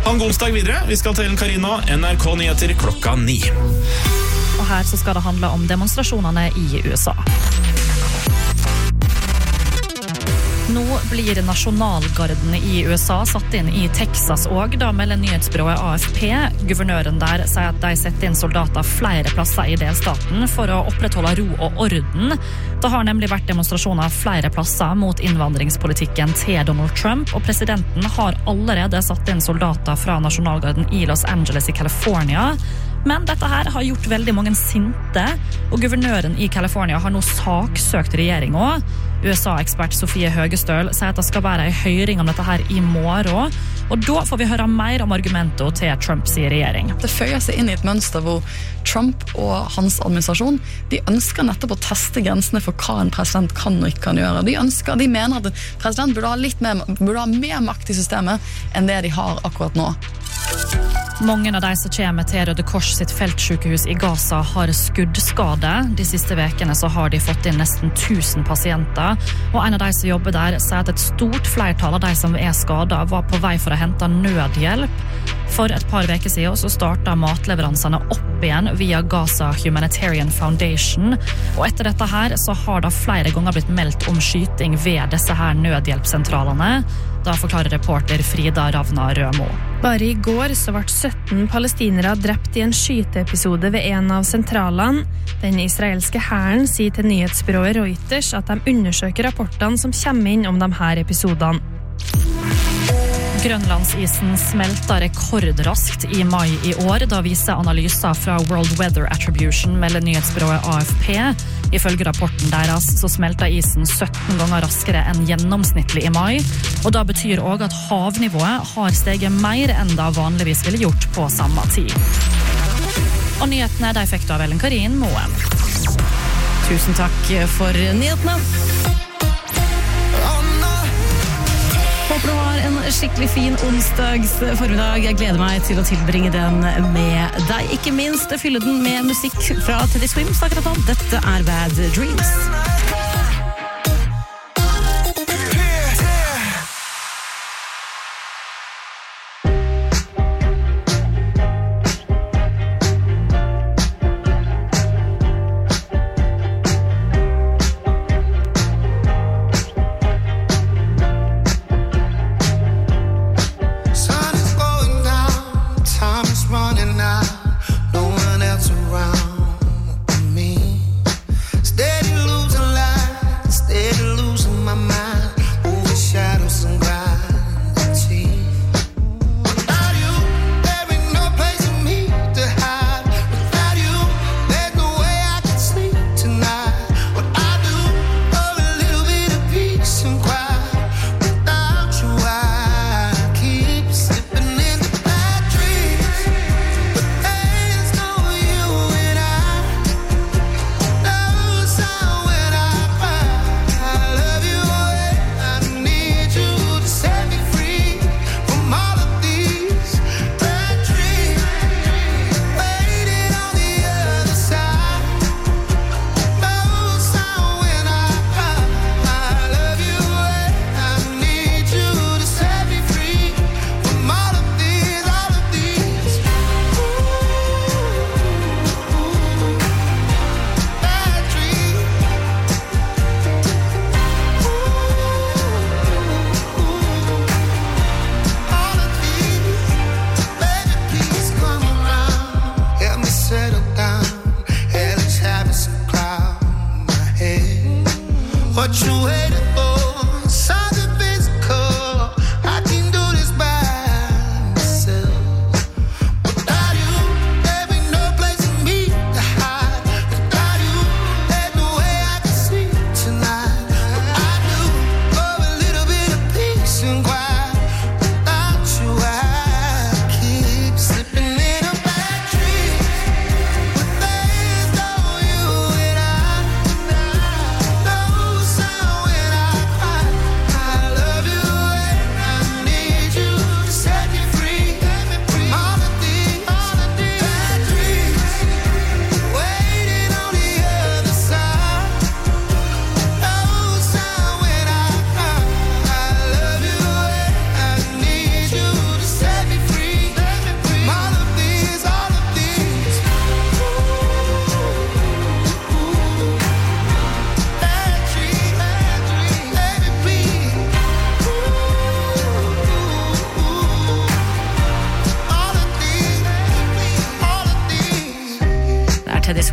Ha en god onsdag videre. Vi skal til Karina, NRK Nyheter 9:00. Og her så skal det handle om demonstrasjonene i USA. Nå blir nasjonalgarden i USA satt inn i Texas også, da melder nyhetsbyrået AFP. Guvernøren der sier at de setter inn soldater flere plasser i delstaten for å opprettholde ro og orden. Det har nemlig vært demonstrasjoner flere plasser mot innvandringspolitikken til Donald Trump, og presidenten har allerede satt inn soldater fra nasjonalgarden i Los Angeles i California. Men dette her har gjort veldig mange sinte, og guvernøren i California har nå saksøkt regjeringen. USA-ekspert Sofie Høgestøl sier at det skal være en høring om dette her i morgen, og da får vi høre mer om argumentet til Trumps regjering. Det føyer seg inn i et mønster hvor Trump og hans administrasjon, de ønsker nettopp å teste grensene for hva en president kan og ikke kan gjøre. De mener at en president burde ha mer makt i systemet enn det de har akkurat nå. Mange av de som kommer til Røde Kors sitt feltsykehus i Gaza har skuddskade. De siste vekene så har de fått inn nesten 1000 pasienter, og en av de som jobber der sier at et stort flertall av de som er skadet var på vei for å hente nødhjelp. For et par veker siden så startet matleveransene opp igjen via Gaza Humanitarian Foundation, og etter dette her så har det flere ganger blitt meldt om skyting ved disse her nødhjelpssentralene. Da forklarer reporter Frida Ravna Rømo. Bare i går så ble 17 palestinere drept i en skyteepisode ved en av sentralene. Den israelske hæren sier til nyhetsbyrået Reuters at de undersøker rapportene som kommer inn om de her episodene. Grønlandsisen smelta rekordraskt i mai i år, da viser analyser fra World Weather Attribution melder nyhetsbyrået AFP. Ifølge rapporten deres så smelta isen 17 ganger raskere enn gjennomsnittlig i mai, og da betyr også at havnivået har steget mer enn det vanligvis ville gjort på samme tid. Og nyhetene de fikk du av Ellen Karin Moen. Tusen takk for nyhetene. Håper du har en skikkelig fin onsdags formiddag. Jeg gleder meg til å tilbringe den med deg. Ikke minst fylle den med musikk fra Teddy Swims akkurat nå. Dette er Bad Dreams. Steady losing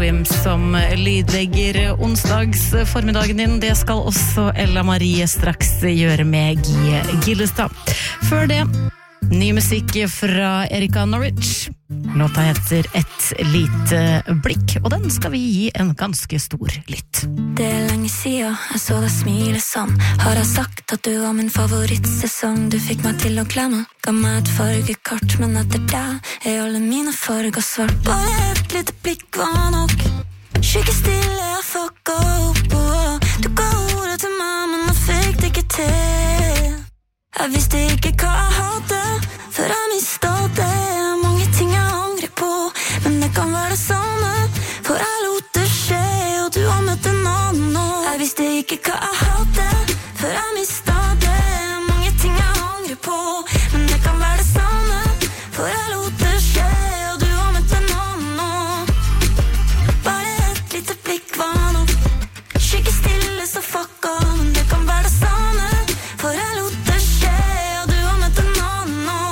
Swims som lydlegger onsdags formiddagen din. Det skal også Ella Marie straks gjøre med Gi Gillestad. Før det, ny musikk fra Erika Norwich. Låta heter Et lite blikk, og den skal vi gi en ganske stor lytt. Det lenge siden jeg så deg smile sånn. Har jeg sagt at du var min favorittsesong? Du fikk meg til å glemme, ga meg et fargekart, men etter det alle mine farger svart. Bare et lite blikk var nok. Skikke stille, jeg fucka opp, og du ga ordet til meg, men jeg fikk det ikke til. Jeg visste ikke hva jeg hadde, før jeg mistet det. Mange ting jeg angrer på, men det kan være det samme, for jeg lot det skje, og du har møtt en annen nå. Jeg visste ikke hva jeg hadde, før jeg mistet det. Mange ting jeg angrer på, men det kan være det samme, for jeg lot det skje, og du har møtt en annen nå. Bare et lite blikk var nok. Skikke stille så fucka, men det kan være det samme, for jeg lot det skje, og du har møtt en annen nå.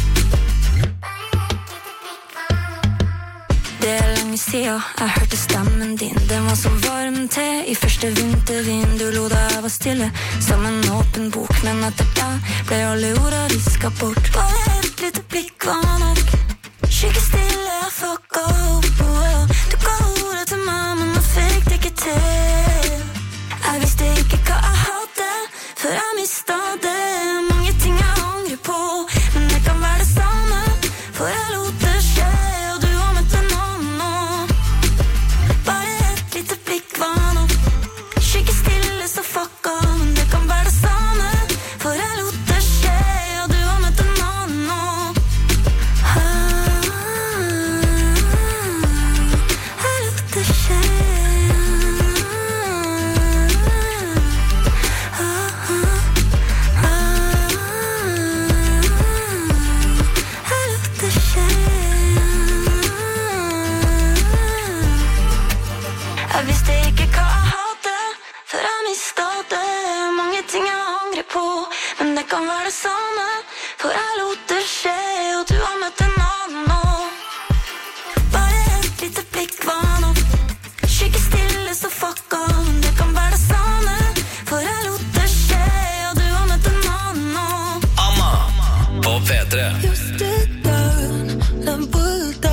Det lenge siden jeg hørte stemmen din. Den var så varm til i første vintervind. Du lo da jeg var stille, som en åpen bok, men etter deg ble alle orda visket bort. Bare et lite blikk var nok. Skikke stille, jeg fucka opp, og du ga ordet til meg, men jeg fikk det ikke til. Jeg visste ikke hva jeg hadde, før jeg mistet det. Mange ting jeg angrer på, men det kan være det samme, for jeg lot det skje, og du har møtt en annen nå. Bare et lite blikk var nok. Skikke stille så fucka, men det kan være det samme, for jeg lot det skje, og du har møtt en annen nå. Jeg lot det skje. Jeg visste ikke hva jeg hadde, før jeg mistet det. Mange ting jeg angrer på, men det kan være det samme, for jeg lot det skje, og du har møtt en annen nå. Bare et lite blikk var nok. Skikke stille så fucka, men det kan være det samme, for jeg lot det skje, og du har møtt en annen nå. Anna på P3. Just it down, den bulldog.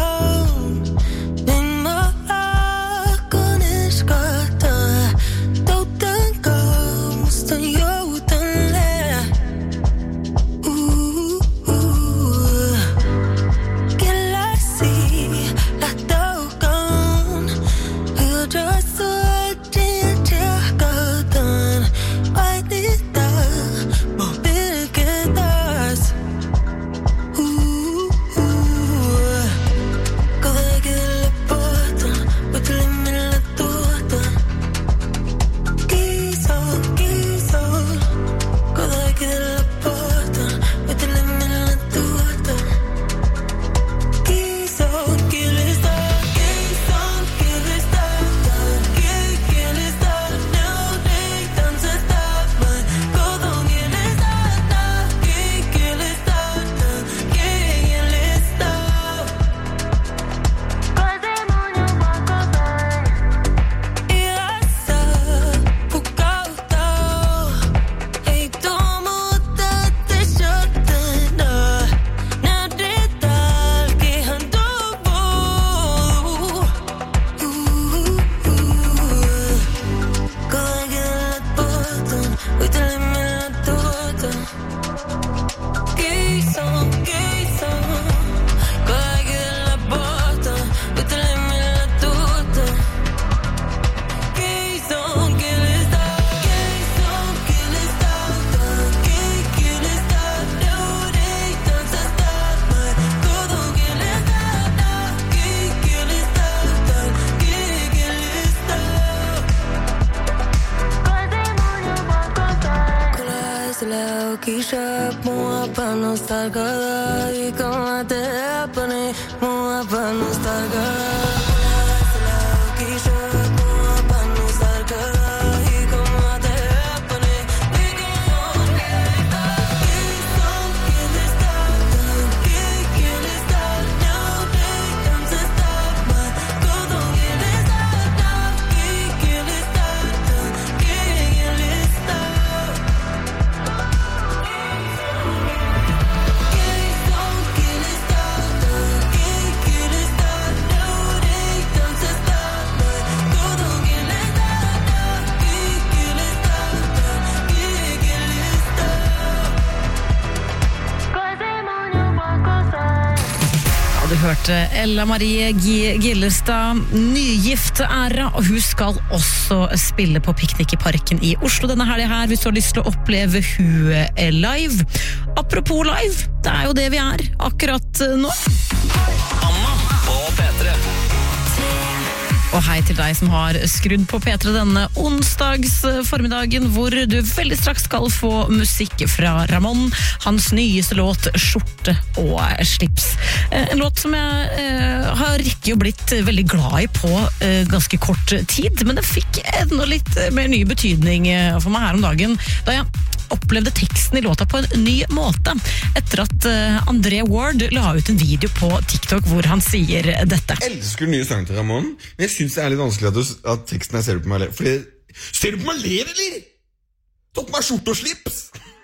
Du hørte Ella Marie Gillerstad, nygift æra, og hun skal også spille på Piknik i Parken i Oslo denne helgen her, hvis du har lyst til å oppleve hun live. Apropos live, det jo det vi akkurat nå. Anna på P3. Og hei til deg som har skrudd på P3 denne onsdags formiddagen, hvor du veldig straks skal få musikk fra Ramón, hans nyeste låt Skjorte og slips. En låt som jeg har ikke blitt veldig glad i på ganske kort tid, men det fikk enda litt mer ny betydning for meg her om dagen, da jeg opplevde teksten i låta på en ny måte, etter at André Ward la ut en video på TikTok hvor han sier dette. Jeg elsker den nye sangen til Ramón, men jeg synes det litt vanskelig at teksten ser du på meg ler. Fordi, ser du på meg ler, eller? Tatt meg skjorte og slips!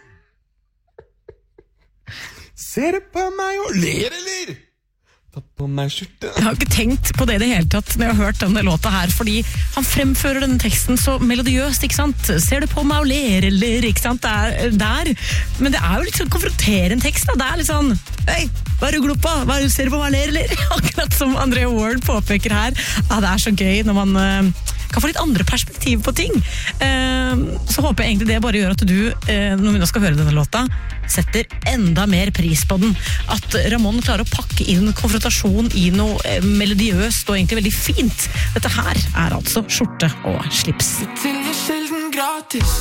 Ser du på meg og ler, eller? Tatt på meg skjorte. Jeg har ikke tenkt på det i det hele tatt når jeg har hørt denne låta her, fordi han fremfører denne teksten så melodiøst, ikke sant? Ser du på meg og ler, eller, ikke sant? Det der. Men det jo litt sånn konfronterende tekst, da. Det litt sånn, hei, hva du gluppa? Ser du på meg og ler, eller? Akkurat som André Ward påpeker her. Ja, det så gøy når man kan få litt andre perspektiv på ting. Så håper jeg egentlig det bare gjør at du, når vi nå skal høre denne låta, setter enda mer pris på den. At Ramón klarer å pakke inn konfrontasjon i noe melodiøst og egentlig veldig fint. Dette her altså skjorte og slips. Til jeg sjelden gratis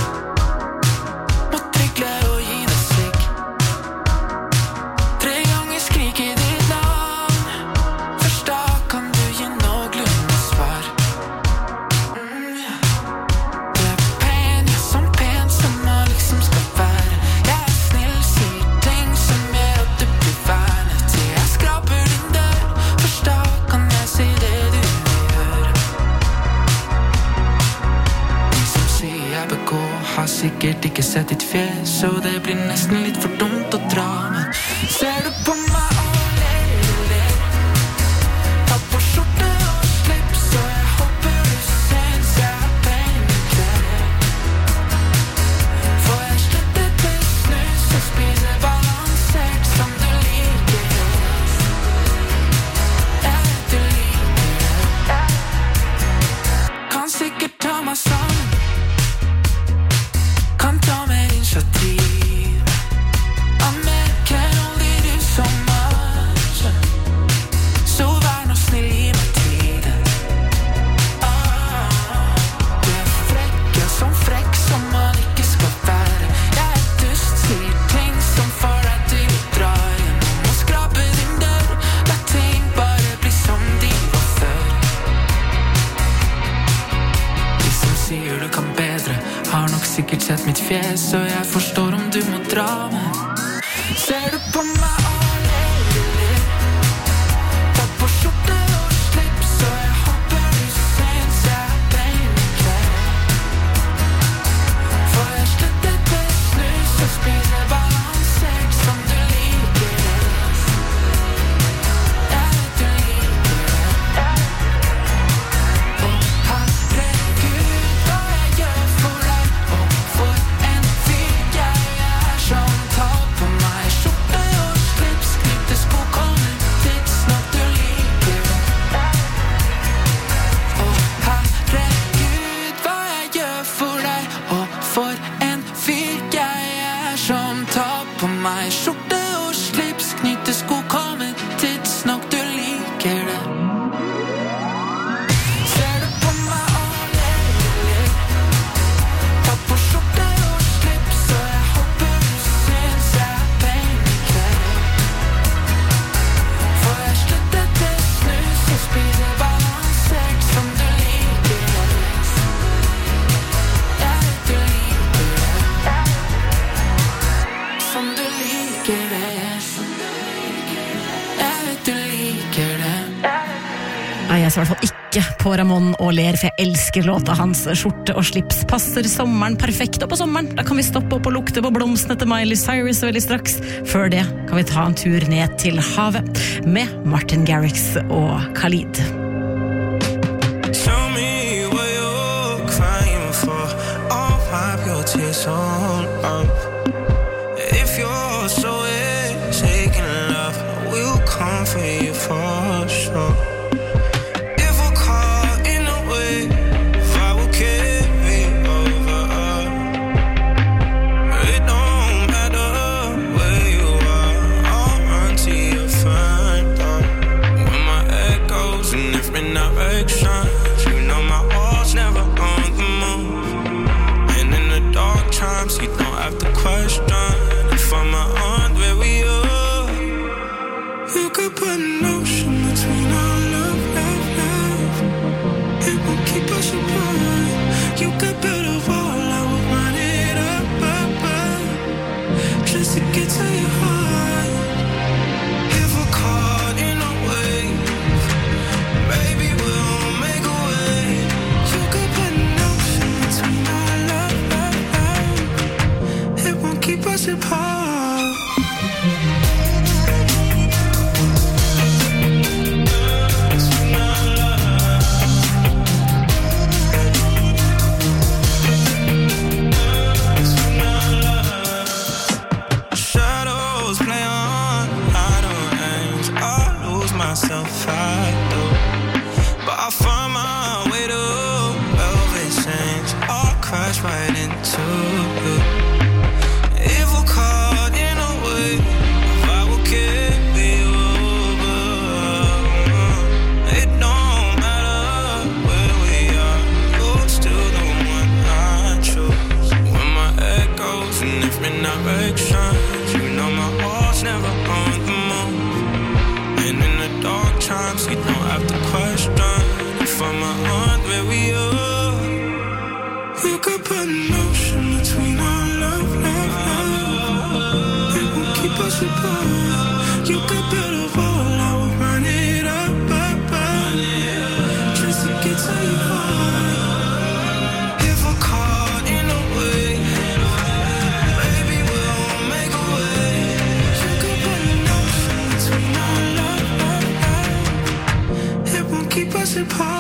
må trygle og gi det slik. 3 ganger skriker ditt navn. Først da kan du gi noenlunde svar. Du pen, ja, som pen som man liksom skal være. Jeg snill, sier ting som gjør at du blir værende. Til jeg skraper din dør. Først da kan jeg si det du gjør. De som sier jeg begår, har sikkert ikke sett ditt fjes, og det blir nesten litt for dumt å dra. Men ser du på meg og ler, ta på skjorte og slips, og jeg håper du synes jeg pen i klær. For jeg slutter til snus og spiser balansert som du liker. Jeg vet du liker det. Kan sikkert ta meg sammen, kan ta mer initiativ. American only do so much. Så vær nå snill, gi meg tid. Du frekk, ja, som frekk som man ikke skal være. Jeg dust, sier ting som får deg til å dra gjennom og skrape din dør. La ting bare bli som de var før. De som sier du kan bedre, har nok sikkert sett mitt fjes, og jeg forstår om du må dra, men ser du på meg og ler, ta på skjorte og slips, og jeg håper du synes jeg pen i klær. For jeg slutter til snus og spiser balansert som du liker det. Jeg vet du liker det. Å herregud, hva jeg gjør for deg, og for en fyr jeg som tar på meg skjorte og slips, knytte sko, kommer tidsnok du liker det. Å herregud, hva jeg gjør for deg, og for en fyr jeg som tar på meg skjorte og slips, knytte sko, kommer tidsnok du liker det. Ser du på meg og ler, ta på skjorte og slips, og jeg håper du synes jeg pen i klær. For jeg slutter til snus og spiser balansert som du liker det. Jeg vet du liker det. Som du liker det. Jeg vet du liker det. Nei, jeg ser i hvert fall ikke på Ramón og ler, for jeg elsker låta hans. Skjorte og slips passer sommeren perfekt, og på sommeren da kan vi stoppe opp og lukte på blomstene til Miley Cyrus veldig straks. Før det kan vi ta en tur ned til havet med Martin Garrix og Khalid. Tell me what you're crying for. I'll wipe your tears all up. If you're so insecure, love will come for you. could put an ocean between our love. It won't keep us apart. You could build a wall, I will run it up, just to get to your heart. If we're caught in a wave, maybe we'll make a way. You could put an ocean between our love. It won't keep us apart. Right into you. If we're caught in a wave, I will carry over. It don't matter where we are, you're still the one I choose. When my head goes in different directions, you know my heart's never on the move. And in the dark times, you don't have to question if I'm where we are. You could put an ocean between our love. It won't keep us apart. You could build a wall, I will run it up, just to get to your heart. If we're caught in a wave, maybe we'll make a way. You could put an ocean between our love. It won't keep us apart.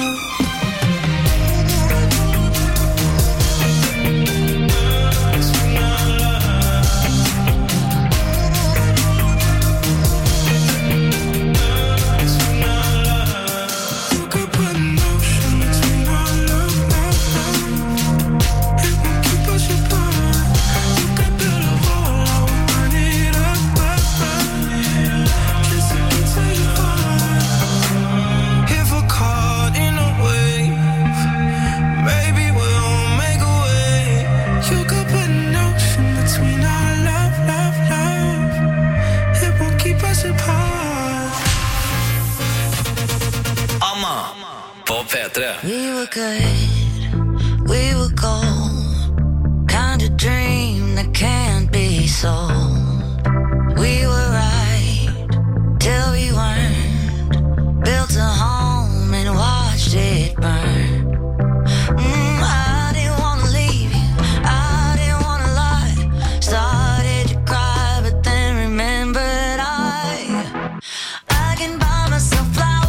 We were good, we were gold, kind of dream that can't be sold. We were right till we weren't, built a home and watched it burn. I didn't want to leave you, I didn't want to lie. Started to cry but then remembered I can buy myself flowers.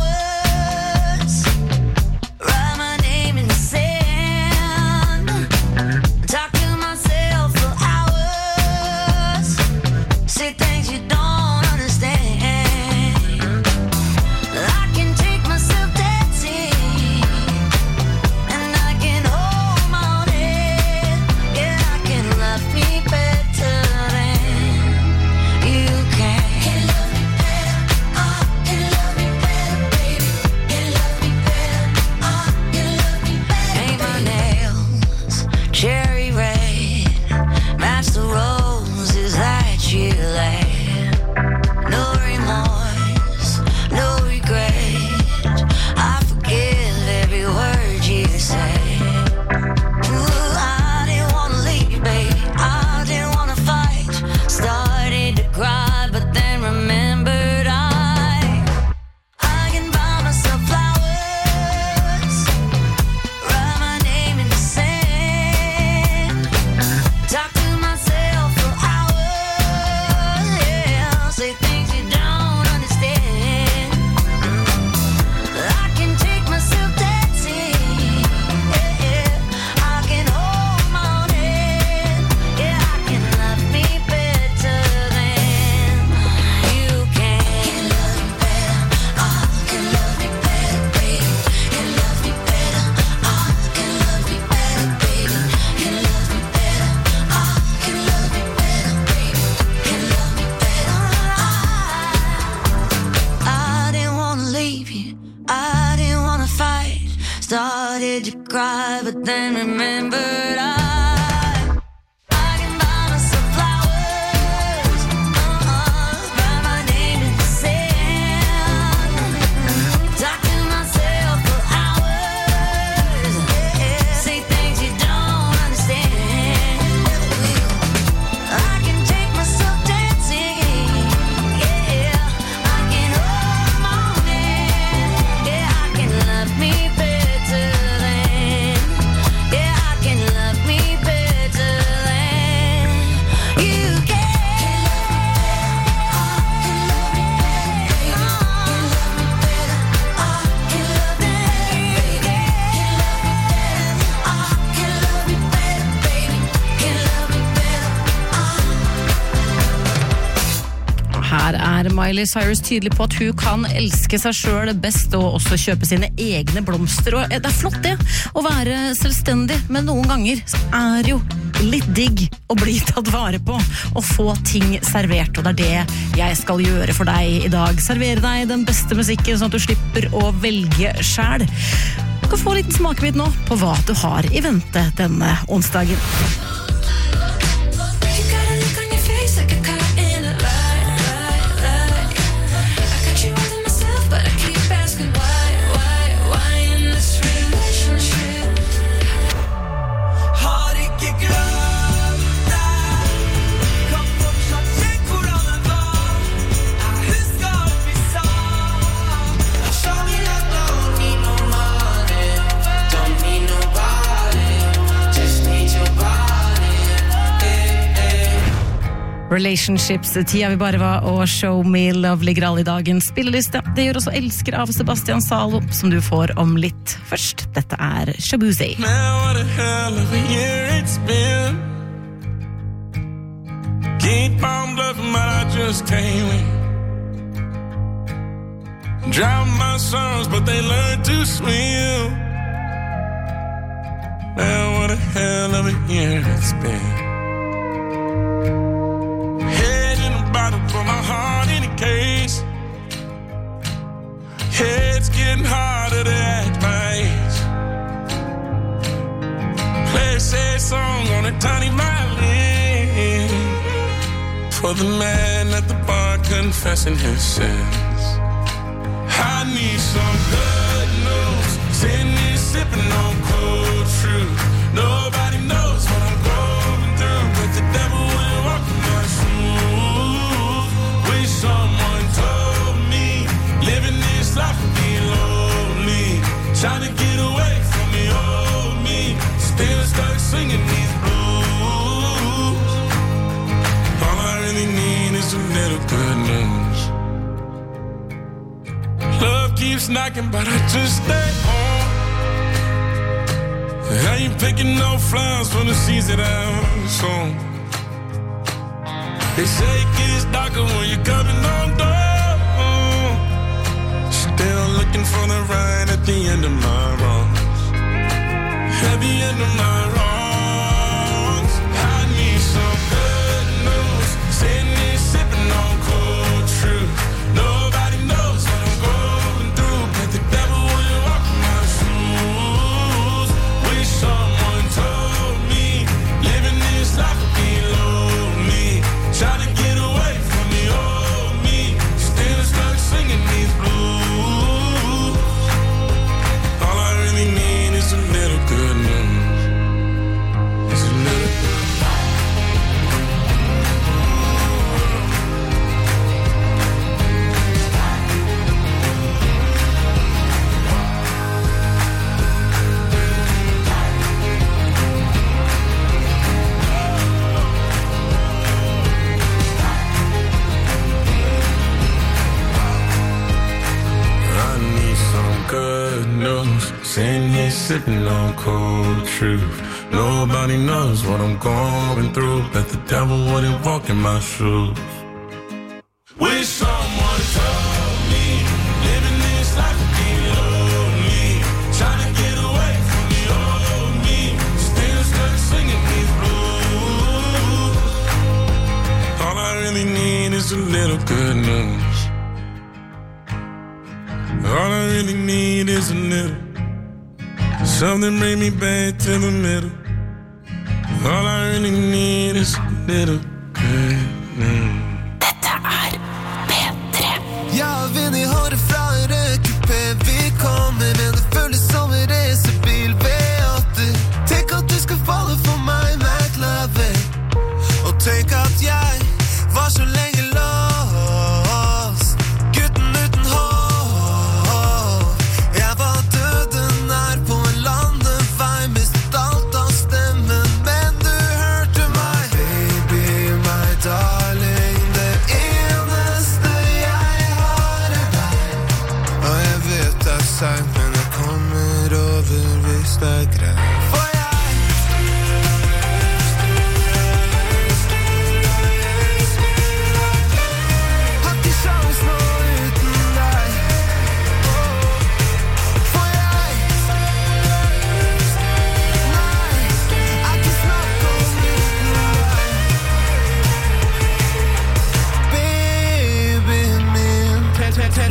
Started to cry, but then remembered I can buy myself flowers, write my name in the sand. Miley Cyrus tydelig på at hun kan elske seg selv best og også kjøpe sine egne blomster. Og det flott det, å være selvstendig, men noen ganger så jo litt digg å bli tatt vare på og få ting servert, og det det jeg skal gjøre for deg i dag. Servere deg den beste musikken sånn at du slipper å velge selv. Du kan få en liten smakebit nå på hva du har i vente denne onsdagen. Relationships, tida vi bare var og Show Me Love ligger alle i dagens spilleliste. Det gjør også Elsker av Sebastian Salo, som du får om litt. Først, dette Shabuzi. Man, what a hell of a year it's been. Keep on bluffing, but I just can't win. Drown my sons, but they learn to swim. Man, what a hell of a year it's been. For my heart in a case. It's getting harder to act my age. Play a sad song on a tiny violin for the man at the bar confessing his sins. I need some good news. Sitting here sipping on cold truth. Nobody knows what I'm going through, but the devil will walk in my shoes. Someone told me living this life would be lonely, trying to get away from the old me, still stuck singing these blues. All I really need is a little good news. Love keeps knocking, but I just stay home. I ain't picking no flowers for the seeds that I've sown. They say it gets darker when you're coming on down. Still looking for the right at the end of my wrongs. At the end of my wrongs. I need some good news. Sitting here sipping on cold truth. Nobody knows what I'm going through, but the devil will walk in my shoes. Wish someone told me living this life would be lonely. Trying to get away from the old me, still stuck singing these blues. All I really need is a little good news. It's a little good news. Sitting here sipping on cold truth. Nobody knows what I'm going through, but the devil wouldn't walk in my shoes. Wish someone told me living this life would be lonely, trying to get away from the old me, still stuck singing these blues. All I really need is a little good news. All I really need is a little something bring me back to the middle. All I really need is a little good news. Dette P3. Jeg vil I høre fra røykupé. Vi kommer, men det føles som en racerbil V8. Tenk at du skal falle for meg, McLaren. Og tenk at jeg var så lenge lost. Gutten uten hår. Jeg var døden her på en landevei, mistet alt av stemmen, men du hørte meg. Baby, my darling,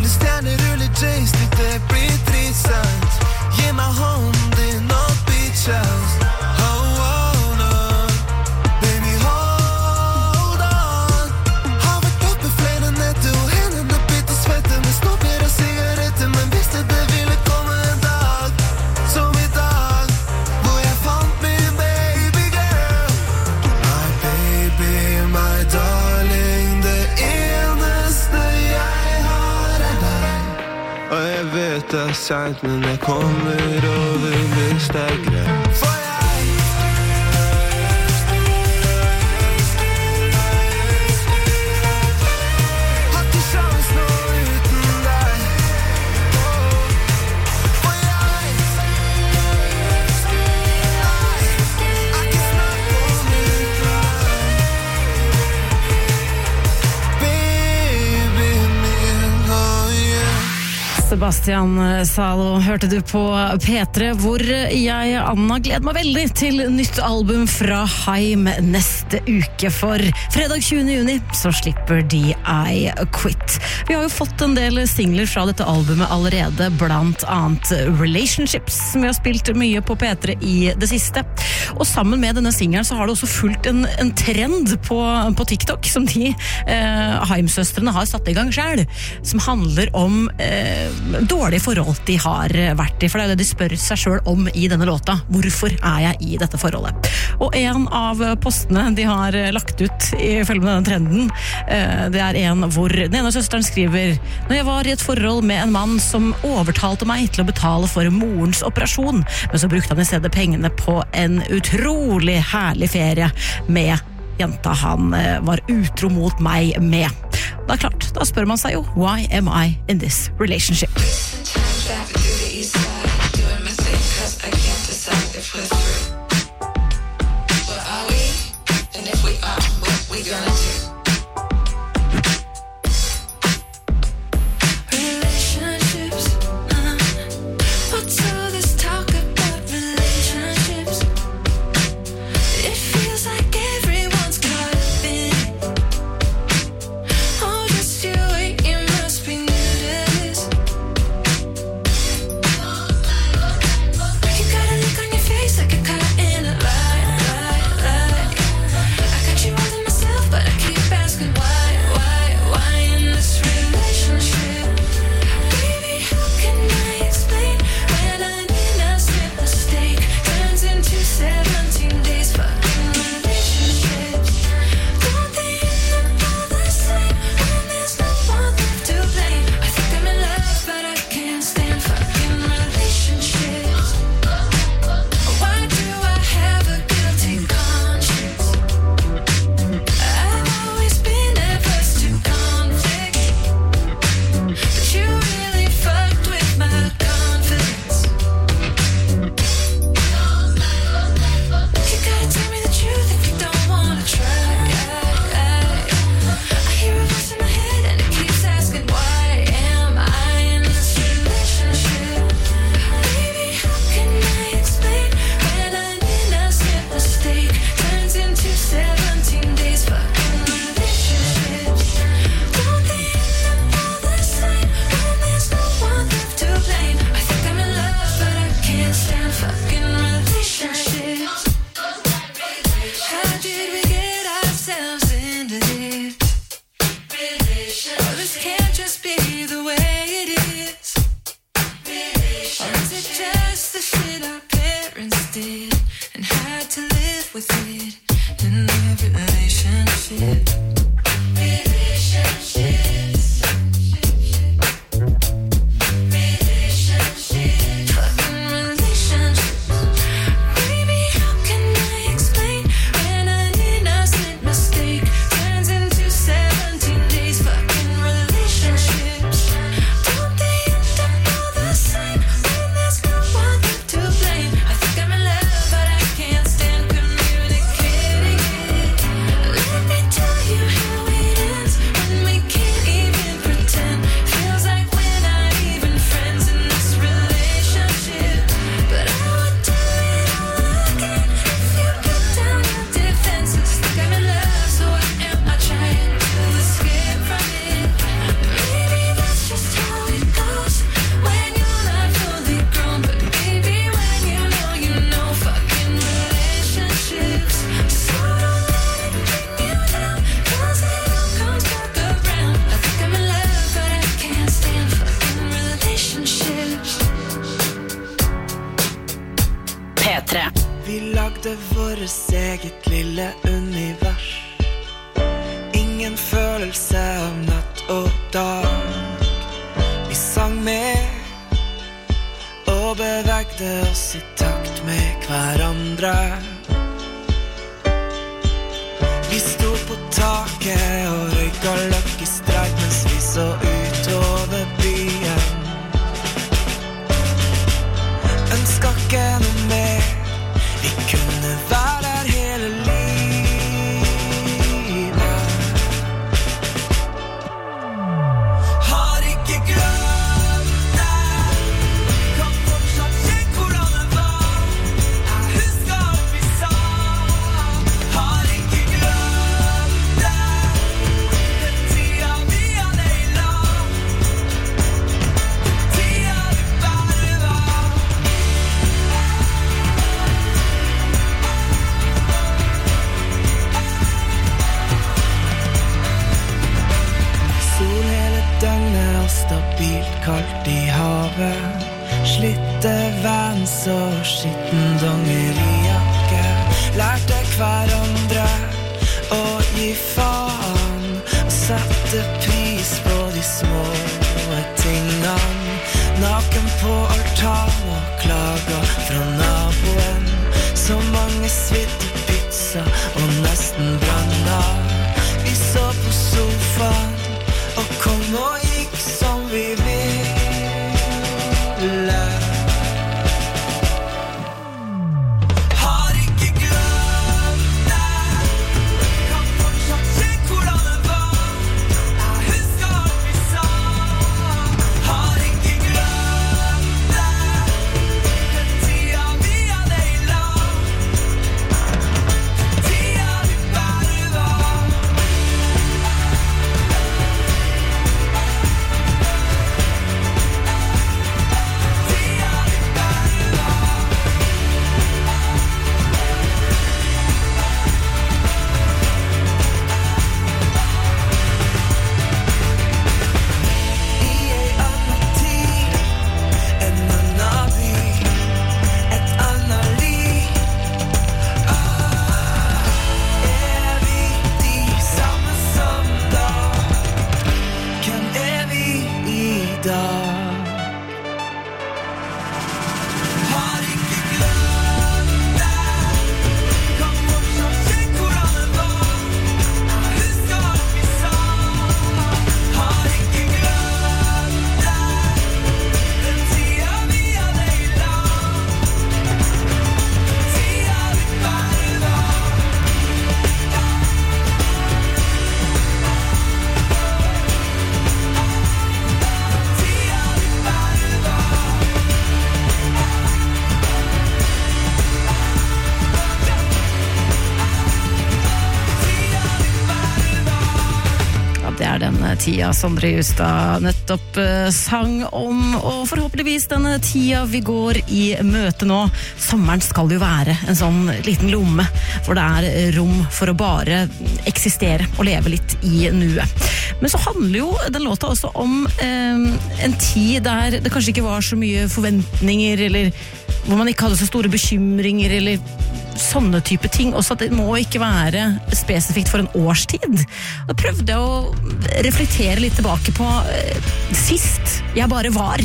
stjerner ruller joystick, det blir dritsatt. Gi meg hånden din og beach house. Oh, oh, no. Baby, hold on. Har vært oppe flere netter, og hendene bitter svette med snopper og sigaretter, men visste det ville komme en dag, som i dag, hvor jeg fant min baby girl. My baby, my darling, det eneste jeg har deg. Og jeg vet det sent, men jeg kommer over hvis det greit. For jeg har ikke sjans nå uten deg. For jeg ikke snakk om uten deg. Baby min, oh yeah. Sebastian Zalo hørte du på P3, hvor jeg, Anna, gleder meg veldig til nytt album fra Haim neste uke, for fredag 20. juni så slipper de I Quit. Vi har jo fått en del singler fra dette albumet allerede, blant annet Relationships, som vi har spilt mye på P3 i det siste. Og sammen med denne singelen så har det også fulgt en trend på TikTok, som de Haim-søstrene har satt i gang selv, som handler om dårlige forhold de har vært i, for det er jo det de spør seg selv om i denne låta. Hvorfor er jeg i dette forholdet? Og en av postene de har lagt ut i følge med denne trenden, det er en hvor den ene søsteren skriver: når jeg var i et forhold med en mann som overtalte meg til å betale for morens operasjon, men så brukte han i stedet pengene på en utrolig herlig ferie med jenta han var utro mot meg med. Det er klart, da spør man seg jo, why am I in this relationship? våres eget lille univers. Ingen følelse av natt og dag. Vi sang med og bevegde oss i takt med hverandre. Vi sto på taket og røyka Lucky Strike mens vi så utover byen. Ønska ikke noe mer, vi kunne være der hele livet. Har ikke glemt det, kan fortsatt se hvordan det var. Jeg husker alt vi sa. Har ikke glemt det, den tida vi hadde i lag. Tida vi bare var. Sol hele døgnet og stabilt kaldt i havet. Slitte Vans og skitten dongerijakke. Lærte hverandre å gi faen og sette pris på de små tingene. Naken på altan og klaga fra naboen. Så mange svidde pizza og nesten branna. Vi så på sofaen og kom og gikk som vi ville. Har ikke glemt det, kan fortsatt se hvordan det var. Jeg husker alt vi sa. Har ikke glemt det, den tida vi hadde i lag. Tida vi bare var. Tida Sondre Justad nettopp sang om, og forhåpentligvis denne tida vi går i møte nå. Sommeren skal jo være en sånn liten lomme, for det er rom for å bare eksistere og leve litt i nuet. Men så handler jo den låta også om en tid der det kanskje ikke var så mye forventninger, eller hvor man ikke hadde så store bekymringer, eller sånne type ting, også at det må ikke være spesifikt for en årstid. Da prøvde jeg å reflektere litt tilbake på sist jeg bare var.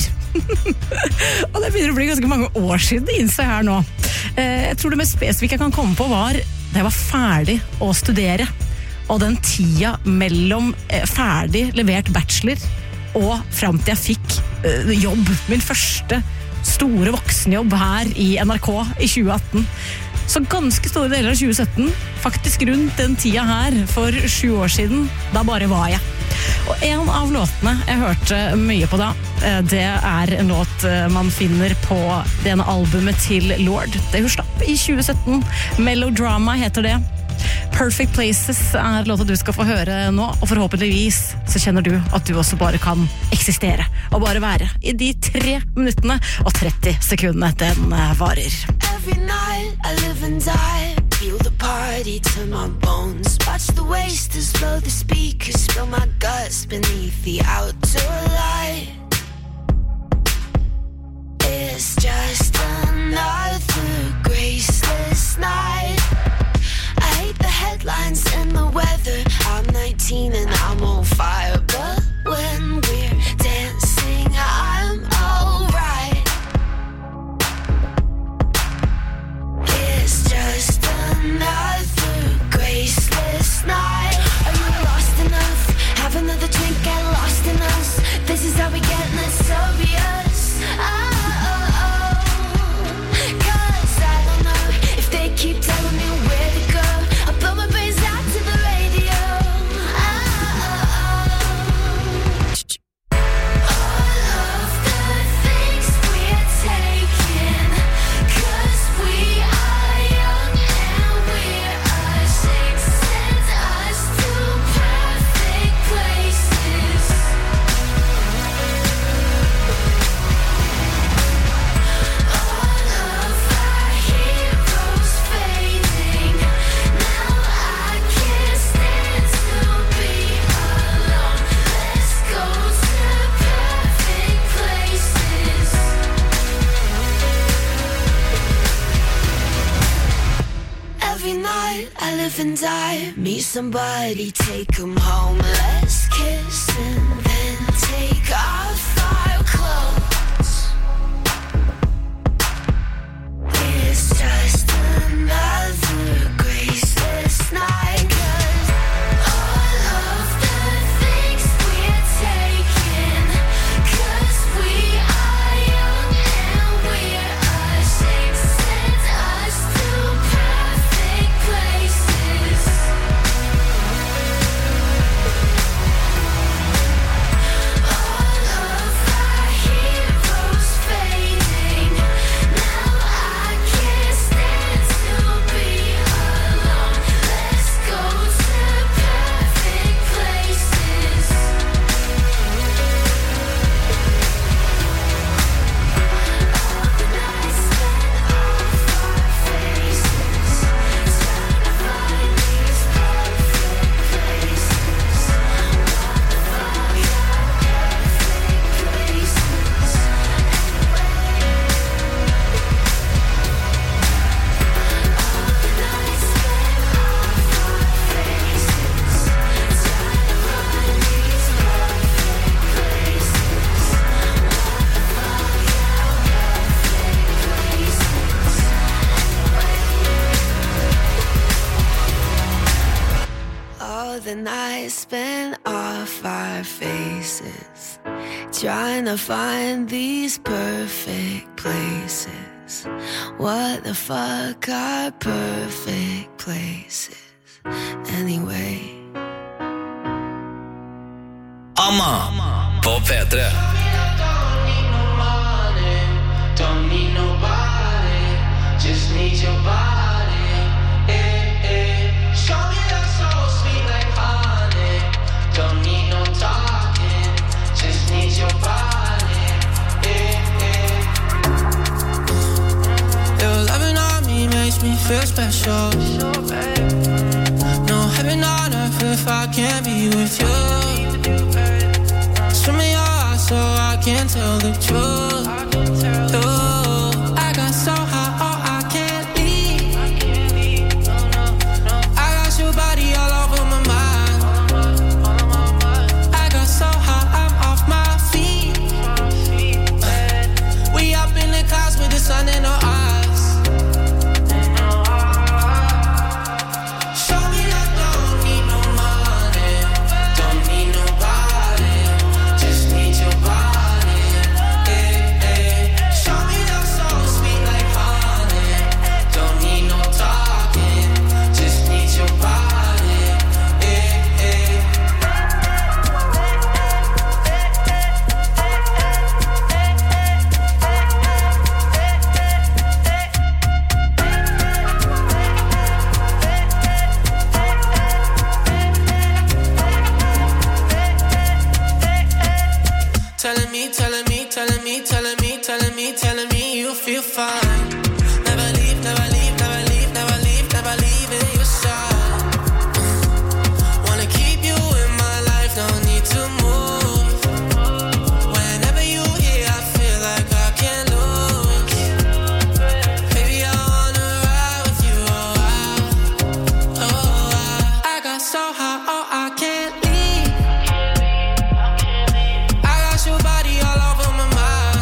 Og det begynner å bli ganske mange år siden, innså jeg her nå. Jeg tror det mest spesifikke jeg kan komme på var da jeg var ferdig å studere, og den tida mellom ferdig levert bachelor og frem til jeg fikk jobb, min første store voksenjobb her i NRK i 2018. Så ganske store deler av 2017, faktisk rundt den tida her, for 7 år siden, da bare var jeg. Og en av låtene jeg hørte mye på da, det er en låt man finner på det ene albumet til Lord. Det hun slapp i 2017, Melodrama heter det. Perfect Places er låta du skal få høre nå, og forhåpentligvis så kjenner du at du også bare kan eksistere, og bare være i de 3 minuttene og 30 sekundene den varer. Every night I live and die, feel the party to my bones. Watch the wasters blow the speakers, spill my guts beneath the outdoor light. It's just another graceless night. still be us. Cause I don't know if they keep telling me where to go. I'll blow my brains out to the radio. All of the things we're taking, cause we are young and we're ashamed, send us to perfect places. All of our heroes fading, now I can't stand to be alone. Let's go to perfect places. Every night I live and die, meet somebody, take 'em home. Let's kiss and then take off our clothes. It's just another graceless night. 'Cause all of the things we're taking, 'cause we are young and we're ashamed, send us to perfect places. All of our heroes fading, now I can't stand to be alone. Let's go to perfect places. All the nights spent off our faces, trying to find these perfect places. What the fuck are perfect places anyway? All the nights spent off our faces, trying to find these perfect places. What the fuck are perfect places anyway? All the nights spent off our faces, trying to find these perfect places. What the fuck are perfect places anyway? Amma på P3. Don't need nobody, just need your body. Show me that soul sweet like honey. Don't need no talking, just need your body. Your loving on me makes me feel special. No heaven on earth if I can't be with you. Swim in your eyes so I can tell the truth. Ooh, I got so high, oh I can't leave. I got your body all over my mind. I got so high, I'm off my feet. We up in the clouds with the sun in our eyes. Show me that don't need no money, don't need nobody, just need your body. Show me that soul sweet like honey. Don't need no talking, just need your body. Telling me, telling me, telling me, telling me, telling me, telling me you feel fine. Never leave, never leave, never leave, never leave, never leave in your side. Wanna keep you in my life, no need to move. Whenever you here, I feel like I can't lose. Baby, I wanna ride with you, I got so high, oh I can't leave. I got your body all over my mind.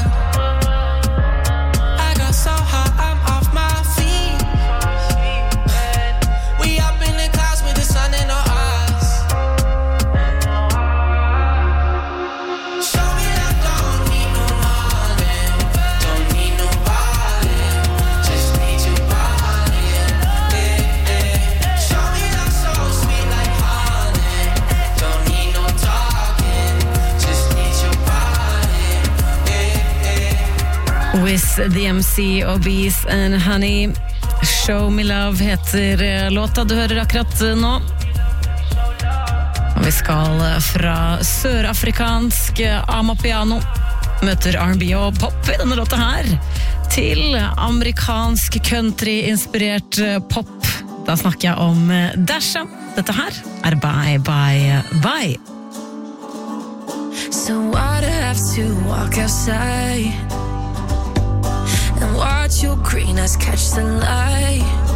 I got so high, I'm off my feet. With the MC og Bees and Honey. Show Me Love heter låta du hører akkurat nå. Og vi skal fra sørafrikansk Amapiano, møter R&B og pop i denne låta her, til amerikansk country-inspirert pop. Da snakker jeg om Dasha. Dette her Bye Bye Bye. So I'd have to walk outside and watch your green eyes catch the light.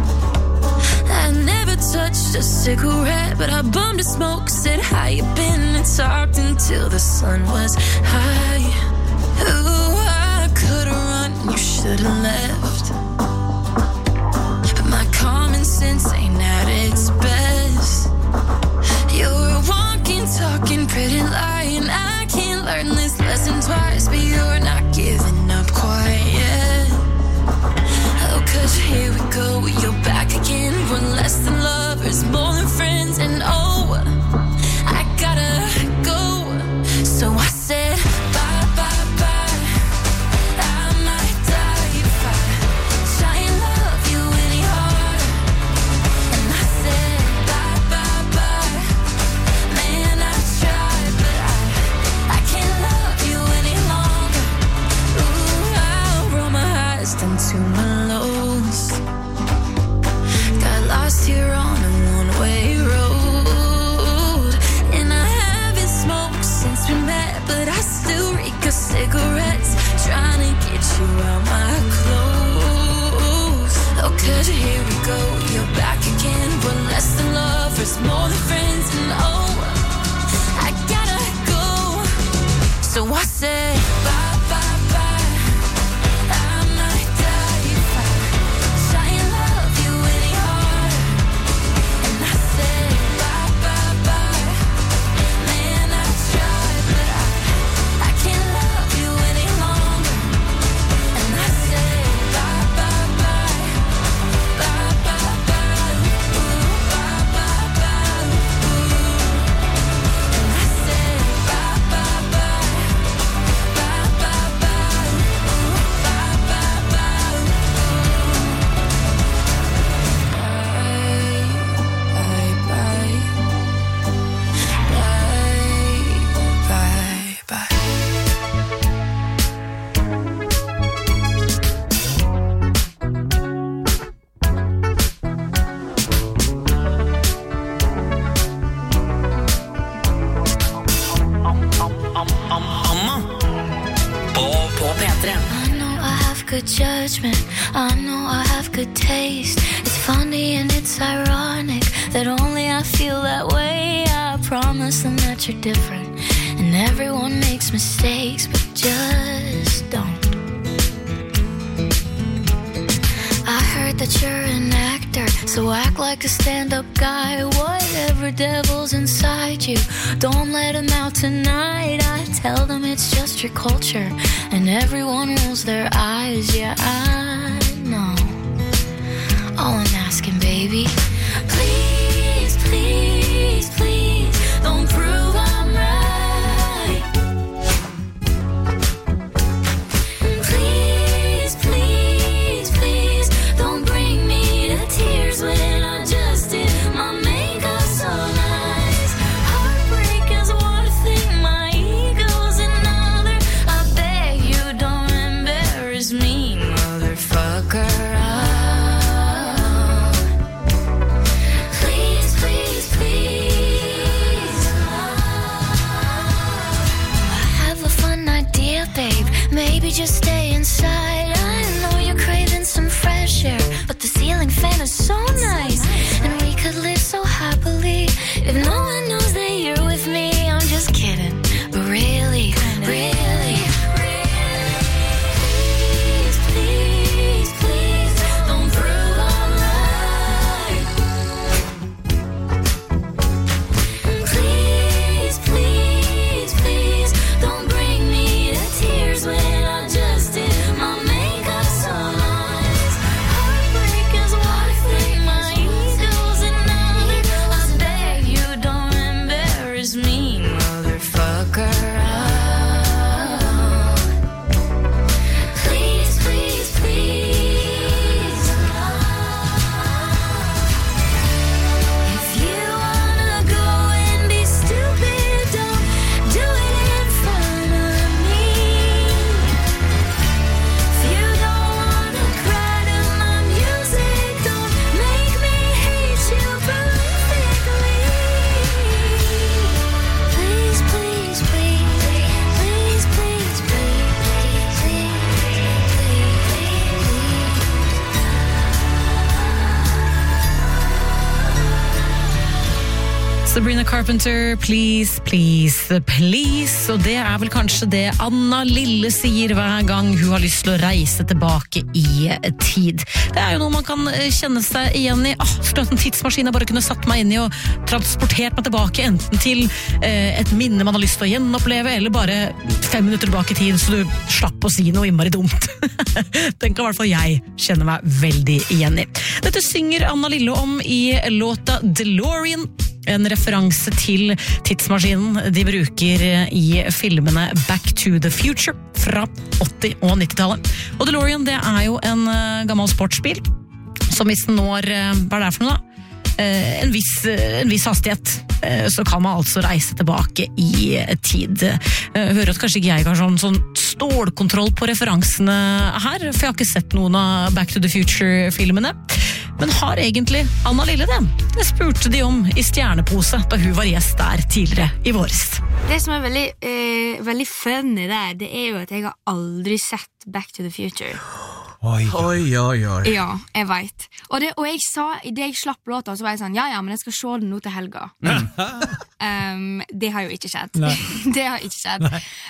I never touched a cigarette, but I bummed a smoke, said how you been, and talked until the sun was high. Ooh, I could've run, you should've left, but my common sense ain't at its best. You're a walking, talking, pretty lie, and I can't learn this lesson twice, but you're not giving up quite yet. Oh, 'cause here we go, you're back again. We're less than lovers, more than friends, and oh, I gotta go. So I said bye, bye, bye. I might die if I try and love you any harder. And I said bye, bye, bye. Man, I tried, but I can't love you any longer. Ooh, I'll roll my eyes down to my lows. Got lost here on a one-way road, and I haven't smoked since we met, but I still reek of cigarettes, trying to get you out my clothes. Oh, 'cause here we go, you're back again. We're less than lovers, more than friends, and oh, I gotta go. So I said bye, bye, bye. I might die if I try and love you any harder. And I said bye, bye, bye. Man, I tried, but I can't love you any longer. And I said bye, bye, bye. Bye, bye, bye. Ooh, bye, bye, bye. Ooh. And I said bye, bye, bye. Bye, bye, bye. Ooh, bye, bye, bye. Bye, bye, bye. Anna på P3. I know I have good judgment, I know I have good taste. It's funny and it's ironic that only I feel that way. I promise them that you're different, and everyone makes mistakes, but just don't. I heard that you're an actor, so act like a stand-up guy. Whatever devil's inside you, don't let him out tonight. I tell them it's just your culture, and everyone rolls their eyes. Yeah, I know. All I'm asking, baby, please, please, please, don't prove I'm right. Please, please, please, don't bring me to tears when I just did my makeup so nice. Heartbreak is one thing, my ego's another. I beg you don't embarrass me, motherfucker. Please, please, please. I have a fun idea, babe. Maybe just stay inside. I know you're craving some fresh air, but the ceiling fan is so nice, and we could live so happily if no one knows that you're with me. I'm just kidding, but really, really, please, please, please, don't prove I'm right. Please, please, please, don't bring me to tears when I just did my Sabrina Carpenter, please, please, please. Og det vel kanskje det Anna Lille sier hver gang hun har lyst til å reise tilbake i tid. Det jo noe man kan kjenne seg igjen i. Skulle hatt en tidsmaskin jeg bare kunne satt meg inn i og transportert meg tilbake enten til et minne man har lyst til å gjenoppleve, eller bare 5 minutter tilbake i tid, så du slapp å si noe innmari dumt. Den kan i hvert fall jeg kjenne meg veldig igjen i. Dette synger Anna Lille om i låta DeLorean, en referanse til tidsmaskinen de bruker i filmene Back to the Future fra 80- og 90-tallet. Og DeLorean, det jo en gammel sportsbil som hvis den når, hva det for noe da? En viss hastighet, så kan man altså reise tilbake i tid. Hører at kanskje ikke jeg har sånn stålkontroll på referansene her, for jeg har ikke sett noen av Back to the Future-filmene. Men har egentlig Anna Lille det? Det spurte de om i Stjernepose da hun var gjest der tidligere i våres. Det som veldig funny der, det jo at jeg har aldri sett Back to the Future. Oi. Ja, jeg vet. Og jeg sa, i det jeg slapp låta, så var jeg sånn, ja, men jeg skal se den nå til helga. Det har jo ikke skjedd. Det har ikke skjedd.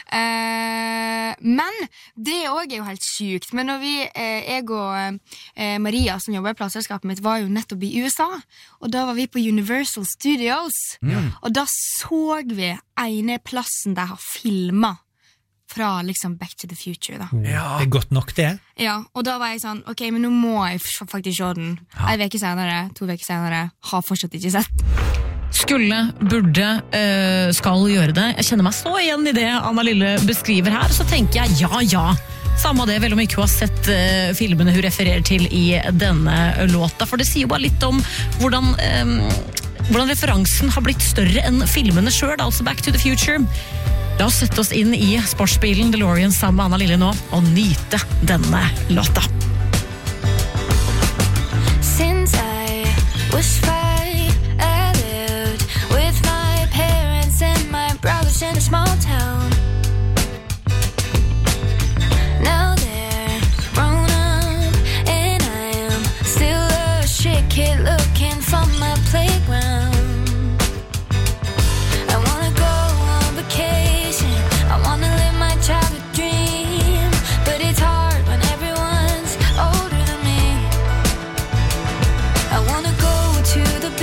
Men det også jo helt sykt. Men når jeg og Maria, som jobber i plateselskapet mitt, var jo nettopp i USA, og da var vi på Universal Studios, og da så vi ene plassen der har filmet fra liksom Back to the Future da. Ja. Det godt nok det. Ja, og da var jeg sånn, ok, men nå må jeg faktisk se den. En veke senere, 2 veker senere, har fortsatt ikke sett. Skulle, burde, skal gjøre det. Jeg kjenner meg så igjen i det Anna Lille beskriver her, så tenker jeg ja. Samme det, vel om ikke hun har sett filmene hun refererer til i denne låta, for det sier jo bare litt om hvordan referansen har blitt større enn filmene selv, altså Back to the Future. La oss sette oss inn i sportsbilen DeLorean sammen med Anna Lille nå og nyte denne låta. Since I was 5, I lived with my parents and my brothers in a small town. Now they're grown up and I am still a shit kid looking for my playground. Childhood dream, but it's hard when everyone's older than me. I wanna go to the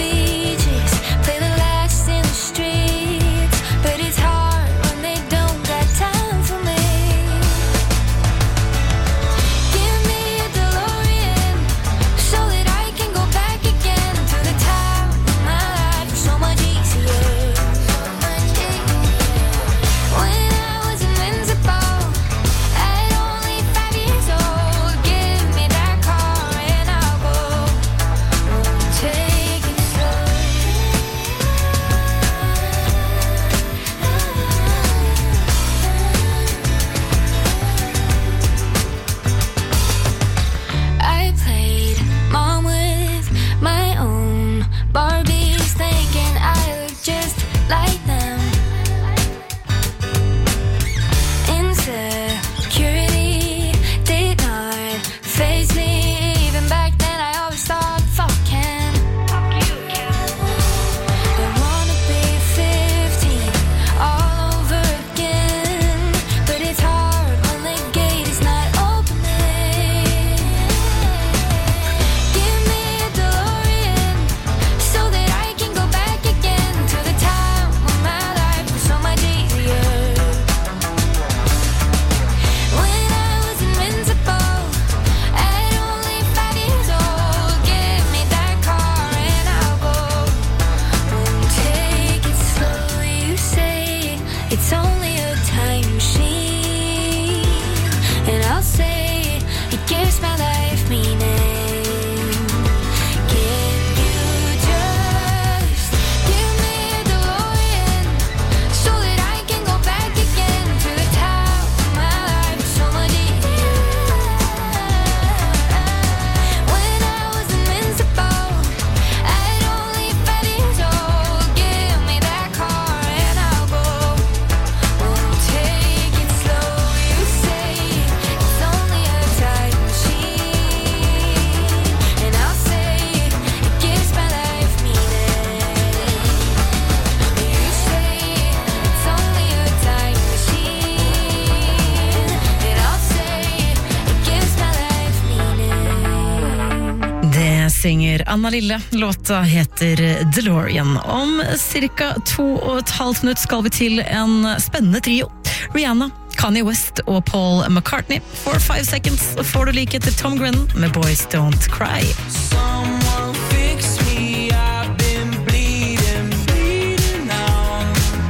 synger Anna Lille. Låta heter DeLorean. Om cirka 2,5 minutter skal vi til en spennende trio. Rihanna, Kanye West og Paul McCartney. For 5 seconds får du like etter Tom Grennan med Boys Don't Cry. Someone fix me, I've been bleeding now.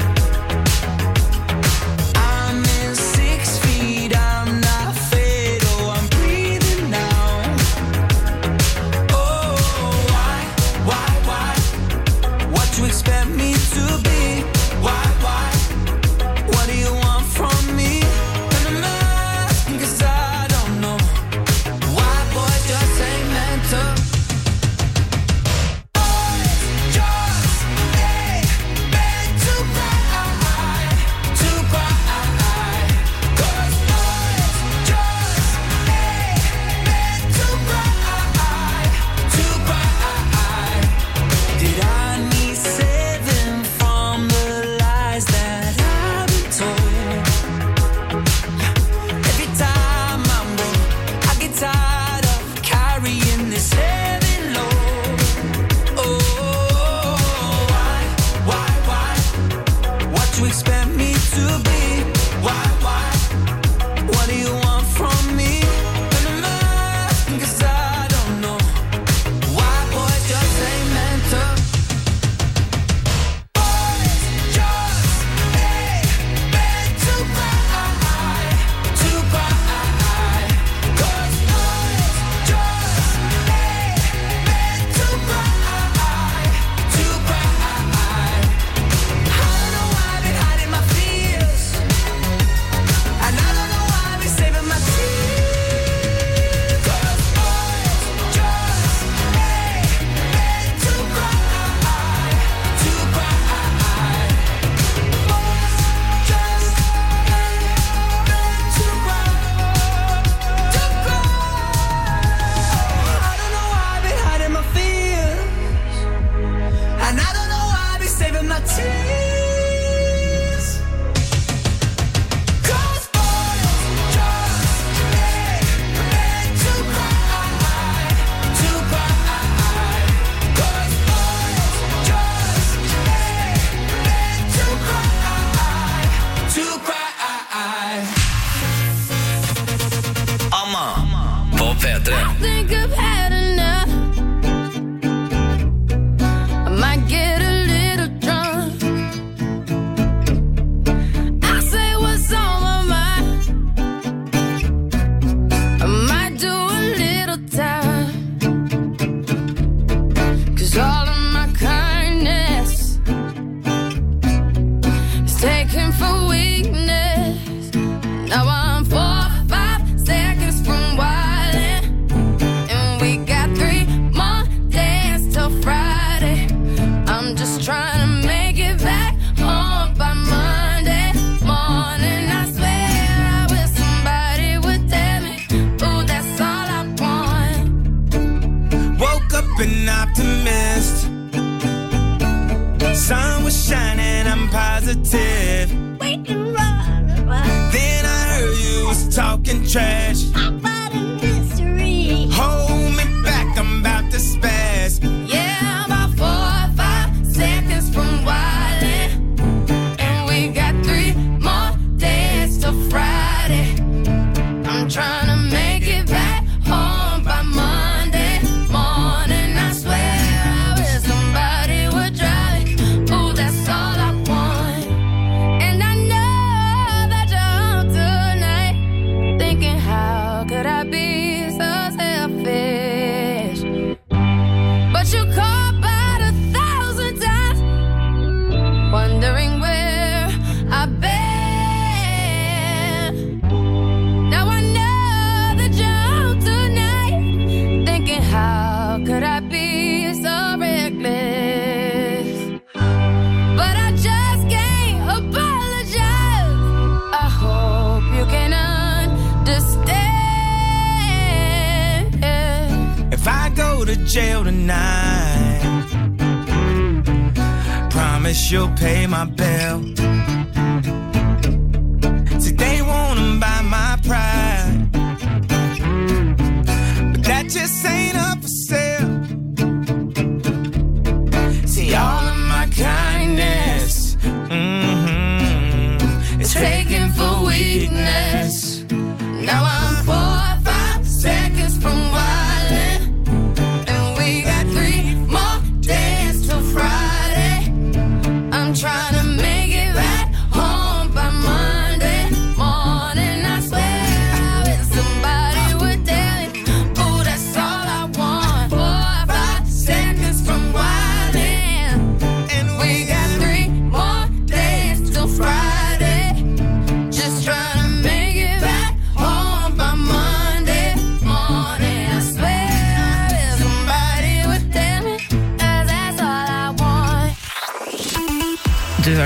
I'm in 6 feet, I'm not fatal, I'm breathing now. Oh, why? What you expect me to be? Why? What do you want from me? And I'm asking 'cause I don't know. Why boys just ain't meant to? Boys just ain't meant to cry, to cry. 'Cause boys just ain't meant to cry, to cry. Did I need saving from the lies that I've been told? Every time I'm wrong, I get tired of carrying this heavy load. Oh, why? What you expect me to be? Why? What do you want from me? And I'm asking 'cause I don't know. Why boys just ain't meant to? Boys just ain't meant to cry, to cry. 'Cause boys just ain't meant to cry, to cry. I don't know why I've been hiding my fears, and I don't know why I've been saving my tears. 'Cause boys just ain't meant to cry, to cry. Boys just ain't meant to cry, to cry. I don't know why I've been hiding my fears, and I don't know why I've been saving my tears. 'Cause boys just ain't meant to cry, to cry. 'Cause boys just ain't meant to cry, to cry. Amma på P3. I think I've had enough. I might get a little drunk. I say what's on my mind. I might do a little time. 'Cause all of my kindness is taken for weakness. Now I'm 4 or 5 seconds from wildin', and we got 3 more days till Friday. I'm just trying to make it back home by Monday morning. I swear I wish somebody would tell me, ooh, that's all I want. Woke up an optimist. Sun was shining, I'm positive. Then I heard you was talking trash. Hold me back, I'm about to spaz. Yeah, about 4 or 5 seconds from wildin', and we got 3 more days till Friday. I'm trying to make it back home by Monday morning. I swear I wish somebody would drive me. Ooh, that's all I want. And I know that you're home tonight, thinking how could I be so selfish? But you called about 1,000 times, wondering where I've been. Now I know that you're home tonight, thinking how could I be so reckless? But I just can't apologize. I hope you can understand. If I go to jail tonight, promise you'll pay my bill. See, they wanna buy my pride, but that just ain't up for sale.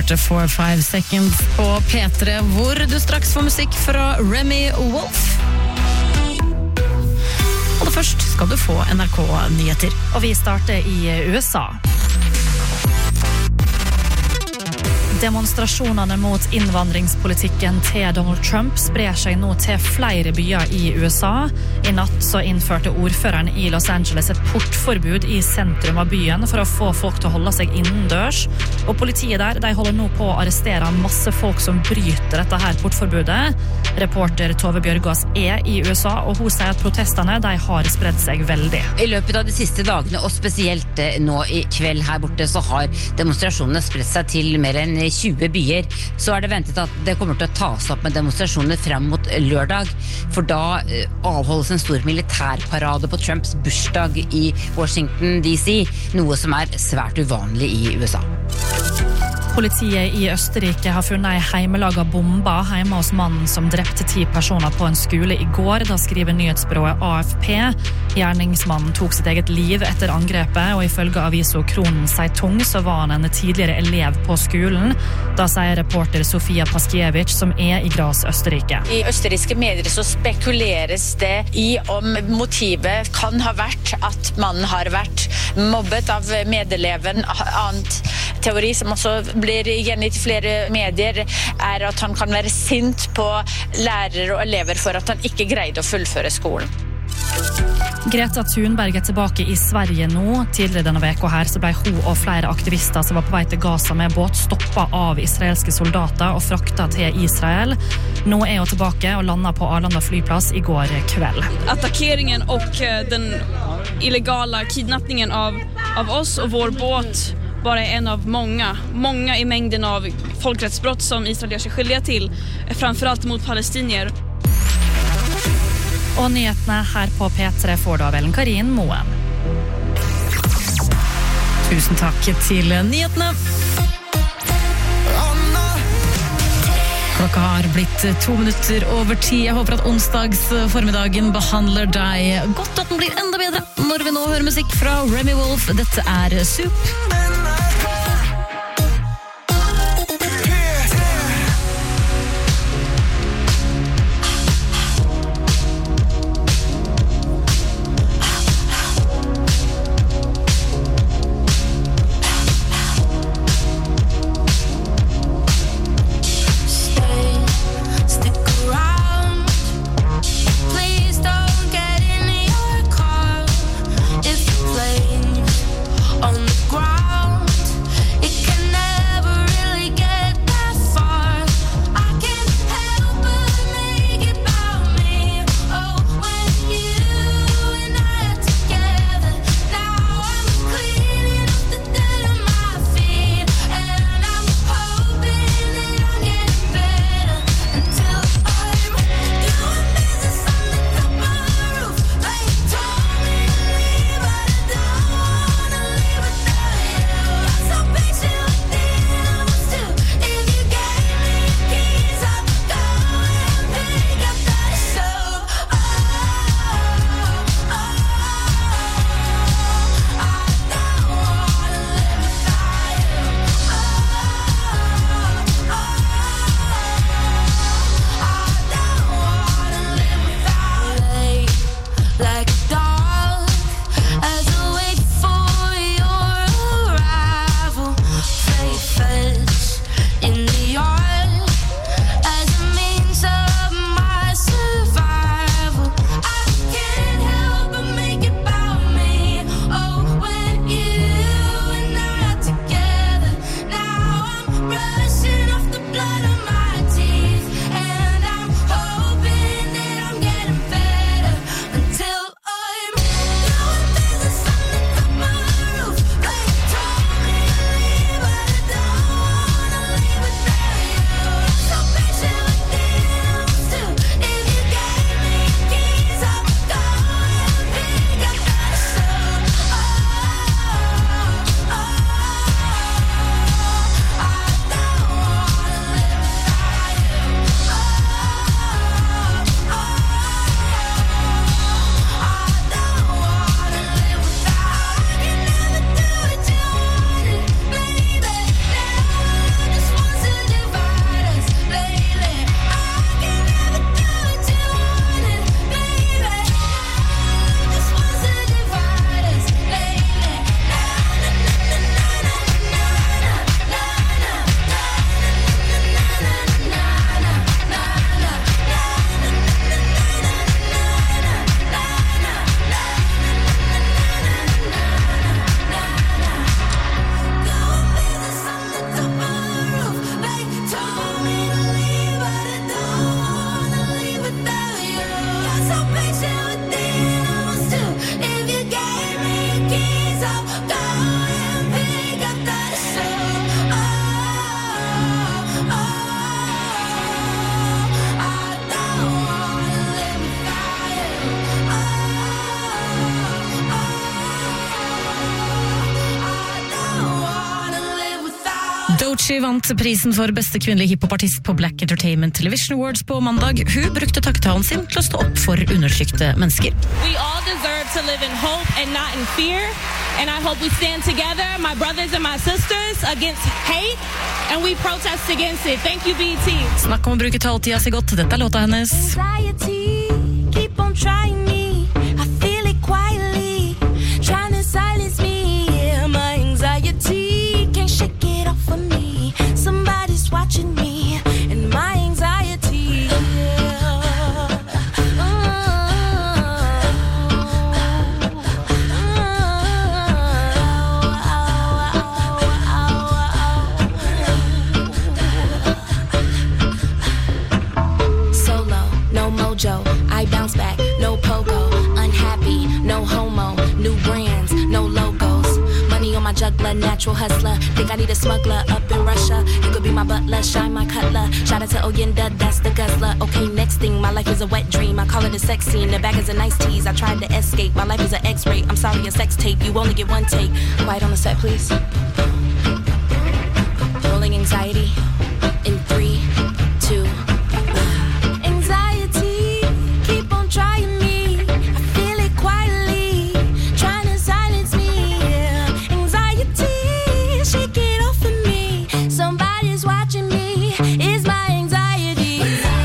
hørte 4-5 Seconds på P3, hvor du straks får musikk fra Remy Wolf. Og først skal du få NRK-nyheter. Og vi starter i USA. Demonstrasjonene mot innvandringspolitikken til Donald Trump sprer seg nå til flere byer i USA. I natt så innførte ordføreren i Los Angeles et portforbud i sentrum av byen for å få folk til å holde seg innendørs. Og politiet der, de holder nå på å arrestere masse folk som bryter dette her portforbudet. Reporter Tove Bjørgaas er i USA, og hun sier at protestene de har spredt seg veldig. I løpet av de siste dagene, og spesielt nå i kveld her borte, så har demonstrasjonene spredt seg til mer enn 20 byer. Så er det ventet at det kommer til å tas opp med demonstrasjoner frem mot lørdag, for da avholdes en stor militærparade på Trumps bursdag i Washington DC, noe som er svært uvanlig i USA. Politiet i Østerrike har funnet en heimelaget bomba hjemme hos mannen som drepte 10 personer på en skole i går, da skriver nyhetsbyrået AFP. Gjerningsmannen tok sitt eget liv etter angrepet, og ifølge avisen Kronens Zeitung så var han en tidligere elev på skolen. Da sier reporter Sofia Paskiewicz, som er i Graz, Østerrike. I østerrikske medier så spekuleres det i om motivet kan ha vært at mannen har vært mobbet av medeleven. Annet teori som også blir gjengitt i flere medier er at han kan være sint på lærere og elever for at han ikke greide å fullføre skolen. Greta Thunberg er tilbake i Sverige nå. Tidligere denne veka her så ble hun og flere aktivister som var på vei til Gaza med båt stoppet av israelske soldater og fraktet til Israel. Nå er hun tilbake og landet på Arlanda flyplass i går kveld. Attackeringen och den illegala kidnappningen av oss och vår båt bara är en av många i mängden av folkrättsbrott som Israel gör sig skyldiga till, framförallt mot palestinier. Og nyhetene her på P3 får da vel Karin Moen. Tusen takk til nyhetene. Klokka har blitt 2 minutter over 10. Jeg håper at onsdags formiddagen behandler deg godt, at den blir enda bedre når vi nå hører musikk fra Remy Wolf. Dette er Soup. On the ground Doechii vant prisen for beste kvinnelige hiphopartist på Black Entertainment Television Awards på mandag. Hun brukte takketalen sin til å stå opp for undertrykte mennesker. We all deserve to live in hope and not in fear. And I hope we stand together, my brothers and my sisters, against hate. And we protest against it. Thank you, BET. Snakk om å bruke taletida så godt. Dette låta hennes. Anxiety, keep on trying me. I feel it quietly, trying to silence me. Yeah, my anxiety can't shake it off of me. Somebody's watching me, and my anxiety. I bounce back, no pogo, unhappy, no homo, new brands, no logos, money on my juggler, natural hustler, think I need a smuggler up in Russia, you could be my butler, shine my cutler, shout out to Oyenda, that's the guzzler, okay next thing, my life is a wet dream, I call it a sex scene, the bag is a nice tease, I tried to escape, my life is an x-ray, I'm sorry a sex tape, you only get one take, quiet on the set please, rolling anxiety, in 3, 2, trying me, I feel it quietly, trying to silence me, yeah. Anxiety, shake it off of me, somebody's watching me, it's my anxiety.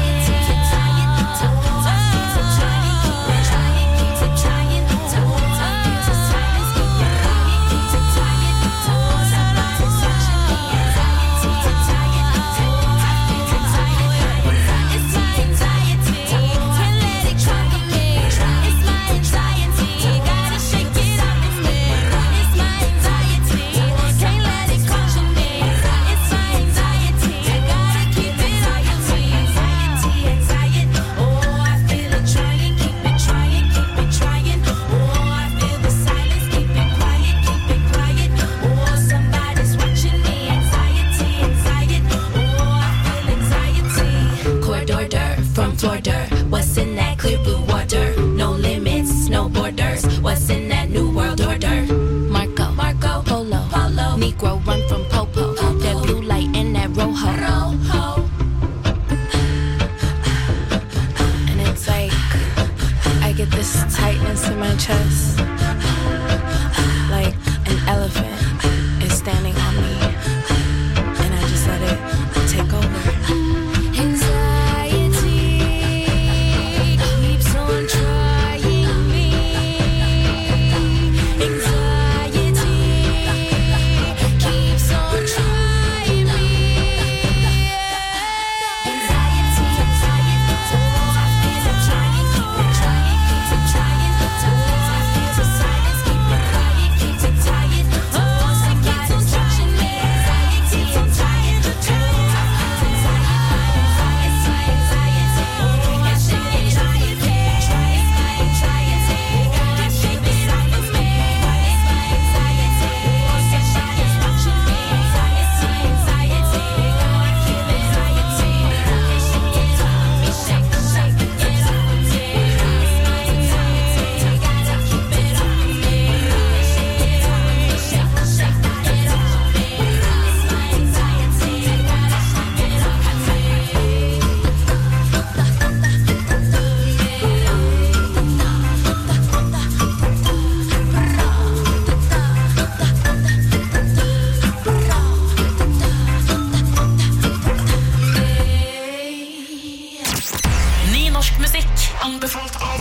What's in that clear blue water? No limits, no borders. What's in that new world order? Marco, Polo, Negro run from Popo. That blue light and that rojo. And it's like I get this tightness in my chest, like an elephant is standing on me, and I just let it take over.